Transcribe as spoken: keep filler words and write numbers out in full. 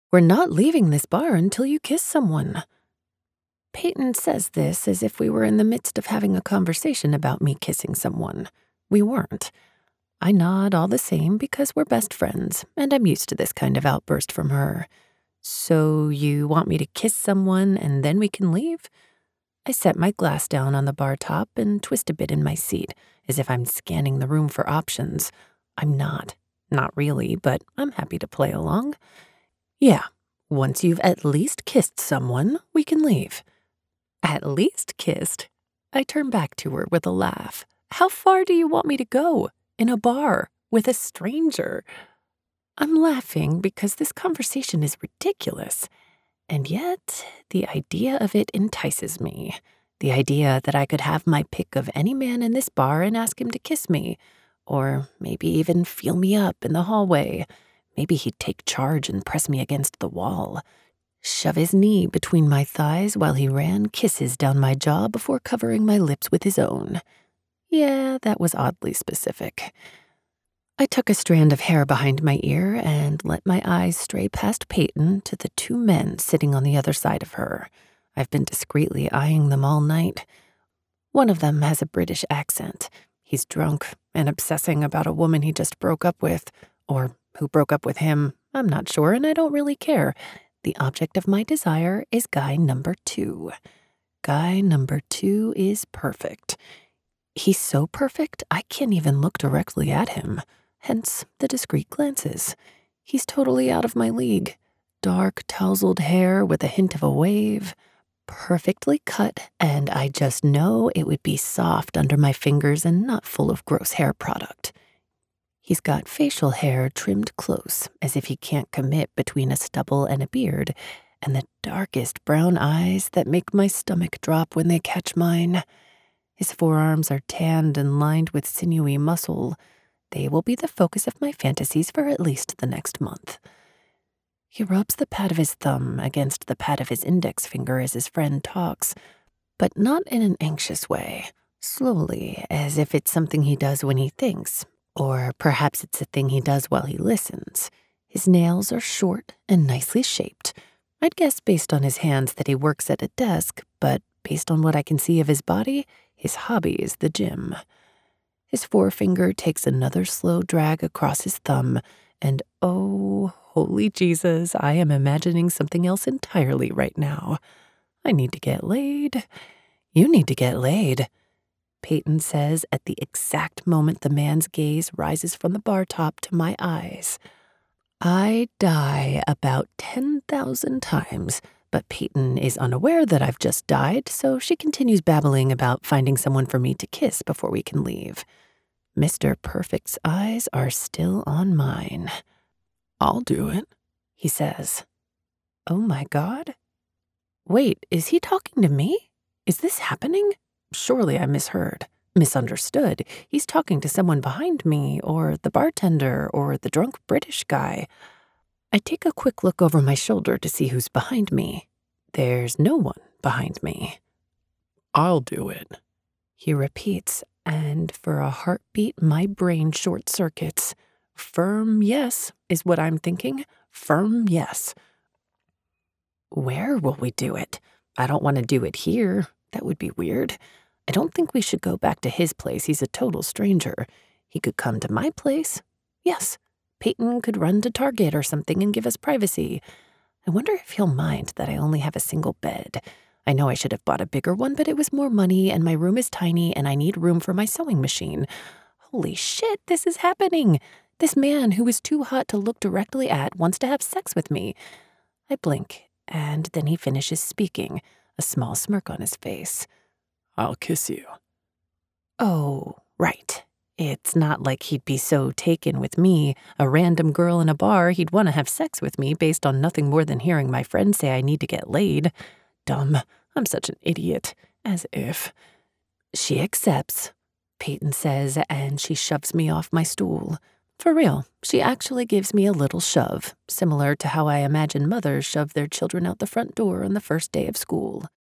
We're not leaving this bar until you kiss someone. Peyton says this as if we were in the midst of having a conversation about me kissing someone. We weren't. I nod all the same because we're best friends, and I'm used to this kind of outburst from her. So you want me to kiss someone and then we can leave? I set my glass down on the bar top and twist a bit in my seat, as if I'm scanning the room for options. I'm not. Not really, but I'm happy to play along. Yeah, once you've at least kissed someone, we can leave. At least kissed? I turn back to her with a laugh. How far do you want me to go? In a bar, with a stranger? I'm laughing because this conversation is ridiculous. And yet, the idea of it entices me. The idea that I could have my pick of any man in this bar and ask him to kiss me. Or maybe even feel me up in the hallway. Maybe he'd take charge and press me against the wall. Shove his knee between my thighs while he ran kisses down my jaw before covering my lips with his own. Yeah, that was oddly specific. I took a strand of hair behind my ear and let my eyes stray past Peyton to the two men sitting on the other side of her. I've been discreetly eyeing them all night. One of them has a British accent. He's drunk and obsessing about a woman he just broke up with, or who broke up with him. I'm not sure, and I don't really care. The object of my desire is guy number two. Guy number two is perfect. He's so perfect, I can't even look directly at him. Hence the discreet glances. He's totally out of my league. Dark, tousled hair with a hint of a wave. Perfectly cut, and I just know it would be soft under my fingers and not full of gross hair product. He's got facial hair trimmed close, as if he can't commit between a stubble and a beard, and the darkest brown eyes that make my stomach drop when they catch mine. His forearms are tanned and lined with sinewy muscle. They will be the focus of my fantasies for at least the next month. He rubs the pad of his thumb against the pad of his index finger as his friend talks, but not in an anxious way, slowly, as if it's something he does when he thinks. Or perhaps it's a thing he does while he listens. His nails are short and nicely shaped. I'd guess based on his hands that he works at a desk, but based on what I can see of his body, his hobby is the gym. His forefinger takes another slow drag across his thumb, and oh, holy Jesus, I am imagining something else entirely right now. I need to get laid. You need to get laid. Peyton says at the exact moment the man's gaze rises from the bar top to my eyes. I die about ten thousand times, but Peyton is unaware that I've just died, so she continues babbling about finding someone for me to kiss before we can leave. Mister Perfect's eyes are still on mine. I'll do it, he says. Oh my God. Wait, is he talking to me? Is this happening? Surely I misheard, misunderstood. He's talking to someone behind me, or the bartender, or the drunk British guy. I take a quick look over my shoulder to see who's behind me. There's no one behind me. I'll do it, he repeats, and for a heartbeat my brain short-circuits. Firm yes is what I'm thinking. Firm yes. Where will we do it? I don't want to do it here. That would be weird. I don't think we should go back to his place. He's a total stranger. He could come to my place. Yes, Peyton could run to Target or something and give us privacy. I wonder if he'll mind that I only have a single bed. I know I should have bought a bigger one, but it was more money, and my room is tiny, and I need room for my sewing machine. Holy shit, this is happening. This man who is too hot to look directly at wants to have sex with me. I blink, and then he finishes speaking, a small smirk on his face. I'll kiss you. Oh, right. It's not like he'd be so taken with me, a random girl in a bar, he'd want to have sex with me based on nothing more than hearing my friend say I need to get laid. Dumb. I'm such an idiot. As if. She accepts, Peyton says, and she shoves me off my stool. For real, she actually gives me a little shove, similar to how I imagine mothers shove their children out the front door on the first day of school.